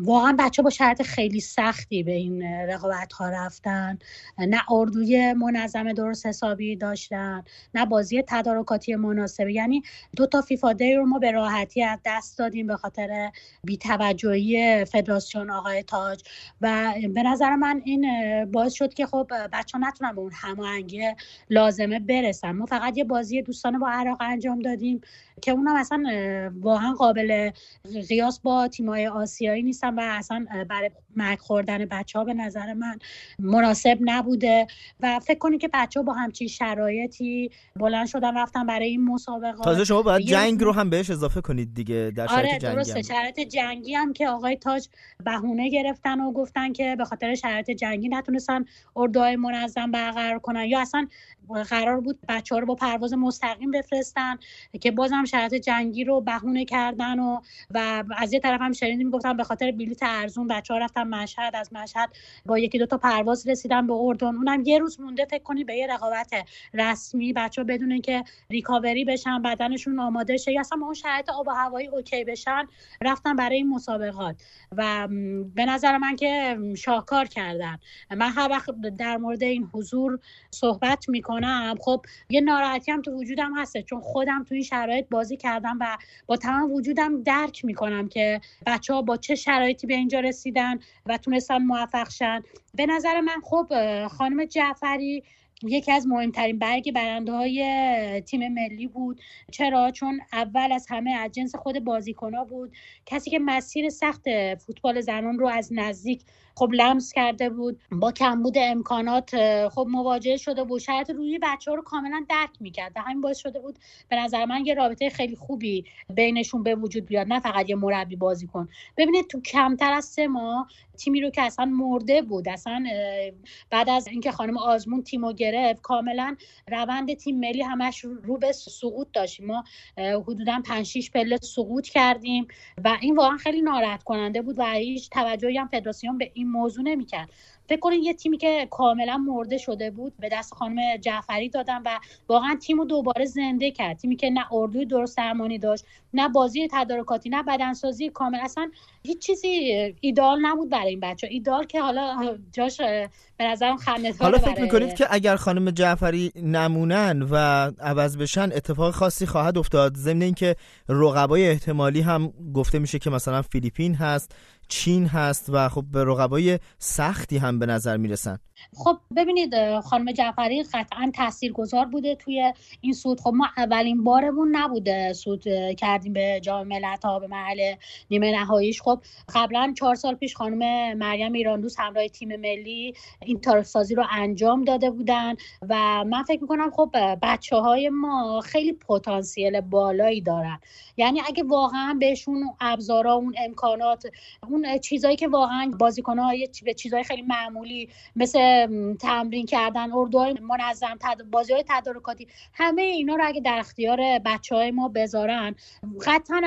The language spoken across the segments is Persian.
واقعا بچه با شرط خیلی سختی به این رقابت ها رفتن، نه اردوی منظم درست حسابی داشتن، نه بازی تدارکاتی مناسبی. یعنی 2 فیفا دی رو ما به راحتی از دست دادیم به خاطر بی‌توجهی فدراسیون آقای تاج و به نظر من این باعث شد که خب بچه‌ها نتونن به اون هماهنگی لازمه برسن. ما فقط یه بازی دوستانه با عراق انجام دادیم که اونم اصلا واقعا قابل قیاس با تیم‌های آسیایی نیستن و اصلا برای مرگ خوردن بچه‌ها به نظر من مناسب نبوده و فکر کنید که بچه‌ها با همچین شرایطی بلند شدن رفتن برای این مسابقات. تازه شما باید جنگ رو هم بهش اضافه کنید دیگه در شرایط جنگی. آره درسته، شرایط جنگی هم که آقای تاج بهونه گرفتن و گفتن که به خاطر شرایط جنگی نتونستن اردوهای منظم برقرار کنن یا اصلا قرار بود بچه‌ها رو با پرواز مستقیم بفرستن که بازم شرایط جنگی رو بهونه کردن و از یه طرف هم شنیدیم گفتن به خاطر بلیط ارزون بچه‌ها رفتن مشهد، از مشهد با 1-2 تا پرواز رسیدن به اردن، اونم یه روز مونده فکر کنی به یه رقابت رسمی، بچه‌ها بدون اینکه ریکاوری بشن بدنشون آماده شه یا اصلا اون شرایط آب و هوایی اوکی بشن رفتن برای این مسابقات و به نظر من که شاهکار کردن. من هر وقت در مورد این حضور صحبت میکنم خب یه ناراحتی هم تو وجودم هسته، چون خودم تو این شرایط بازی کردم و با تمام وجودم درک میکنم که بچه‌ها با چه شرایطی به اینجا رسیدن و تونستن موفق شن. به نظر من خب خانم جعفری یکی از مهمترین برگ برنده‌های تیم ملی بود. چرا؟ چون اول از همه از جنس خود بازیکن‌ها بود، کسی که مسیر سخت فوتبال زنان رو از نزدیک خب لمس کرده بود، با کمبود امکانات خب مواجه شده بود، شرایط روی بچه‌ها رو کاملا درک می‌کرد و همین باعث شده بود به نظر من یه رابطه خیلی خوبی بینشون به وجود بیاد، نه فقط یه مربی بازیکن. ببینید تو کمتر از 3 ماه تیمی رو که اصلا مرده بود، اصلا بعد از اینکه خانم آزمون تیمو گرفت کاملا روند تیم ملی همش رو به سقوط داشتیم. ما حدوداً 5-6 پله سقوط کردیم و این واقعا خیلی ناراحت کننده بود و هیچ توجهی هم فدراسیون به این موضوع نمی‌کرد. فکر کنید یه تیمی که کاملا مرده شده بود به دست خانم جعفری دادن و واقعا تیمو دوباره زنده کرد، تیمی که نه اردوی درست درمانی داشت، نه بازی تدارکاتی، نه بدنسازی کامل، اصلا هیچ چیزی ایدئال نبود برای این بچه‌ها. ایدئال که حالا جاش به نظرم خنده‌داره. حالا فکر می‌کنید که اگر خانم جعفری نمونن و عوض بشن اتفاق خاصی خواهد افتاد؟ ضمن اینکه رقبای احتمالی هم گفته میشه که مثلا فیلیپین هست، چین هست و خب به رقبای سختی هم به نظر میرسن. خب ببینید خانم جعفری قطعا تاثیرگذار بوده توی این صعود. خب ما اولین بارمون نبوده صعود کردیم به جام ملت‌ها به مرحله نیمه نهاییش. خب قبلا 4 سال پیش خانم مریم ایراندوست همراه تیم ملی این تاریخ‌سازی رو انجام داده بودن و من فکر می‌کنم خب بچه‌های ما خیلی پتانسیل بالایی دارن. یعنی اگه واقعا بهشون ابزارها، اون امکانات، اون چیزایی که واقعا بازیکن‌ها به چیزای خیلی معمولی مثل تمرین کردن، اردوهای منظم، بازی‌های تدارکاتی، همه اینا رو اگه در اختیار بچه‌های ما بذارن، قطعاً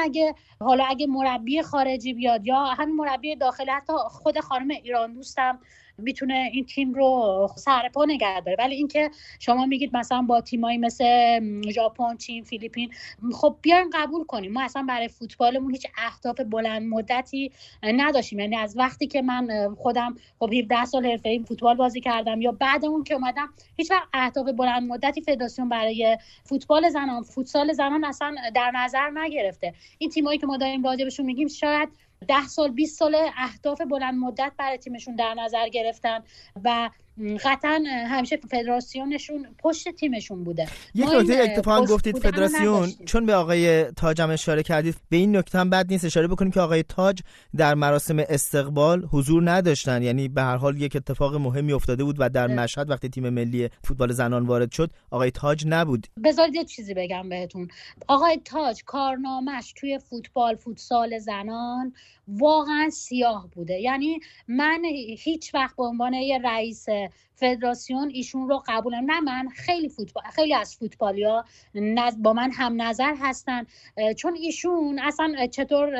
اگه مربی خارجی بیاد یا همین مربی داخلی، حتی خود خانم ایراندوستم میتونه این تیم رو سر پا نگه داره. ولی اینکه شما میگید مثلا با تیمایی مثل ژاپن، چین، فیلیپین، خب بیاین قبول کنیم ما اصلا برای فوتبالمون هیچ اهداف بلند مدتی نداشتیم. یعنی از وقتی که من خودم خب 17 سال حرفه‌ای فوتبال بازی کردم یا بعد اون که اومدم، هیچ وقت اهداف بلند مدتی فدراسیون برای فوتبال زنان، فوتسال زنان اصلا در نظر نگرفته. این تیمایی که ما داریم راجبشون میگیم شاید 10 سال 20 سال اهداف بلند مدت برای تیمشون در نظر گرفتن و قطعا همیشه فدراسیونشون پشت تیمشون بوده. یک نکته اتفاقا گفتید فدراسیون، چون به آقای تاج هم اشاره کردید، به این نکته هم بد نیست اشاره بکنیم که آقای تاج در مراسم استقبال حضور نداشتن. یعنی به هر حال یک اتفاق مهمی افتاده بود و در مشهد وقتی تیم ملی فوتبال زنان وارد شد آقای تاج نبود. بذارید یه چیزی بگم بهتون. آقای تاج کارنامه‌اش توی فوتسال زنان واقعا سیاه بوده. یعنی من هیچ وقت به عنوان یه رئیس فدراسیون ایشون رو قبولم، نه من، خیلی از فوتبالیا با من هم نظر هستن، چون ایشون اصلا چطور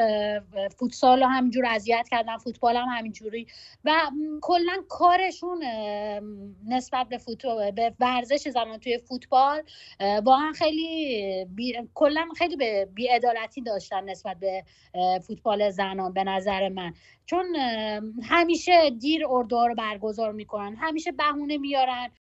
فوتسال رو همینجور اذیت کردن، فوتبال هم همینجوری و کلا کارشون نسبت به ورزش زنان توی فوتبال واقعا خیلی کلا خیلی به بی‌عدالتی داشتن نسبت به فوتبال زنان. به نظر من، چون همیشه دیر اردوها رو برگزار میکنن، همیشه بهونه میارن